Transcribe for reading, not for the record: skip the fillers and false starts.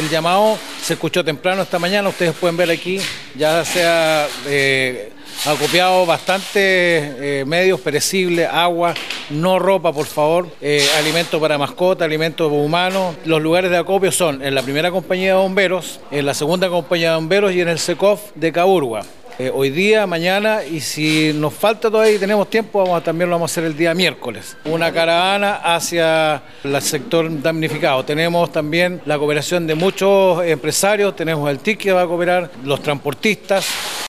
El llamado se escuchó temprano esta mañana, ustedes pueden ver aquí, ya se ha acopiado bastante medios perecibles, agua, no ropa por favor, alimentos para mascotas, alimentos humanos. Los lugares de acopio son en la primera compañía de bomberos, en la segunda compañía de bomberos y en el SECOF de Caburgua. Hoy día, mañana, y si nos falta todavía y tenemos tiempo, también lo vamos a hacer el día miércoles. Una caravana hacia el sector damnificado. Tenemos también la cooperación de muchos empresarios, tenemos el TIC que va a cooperar, los transportistas.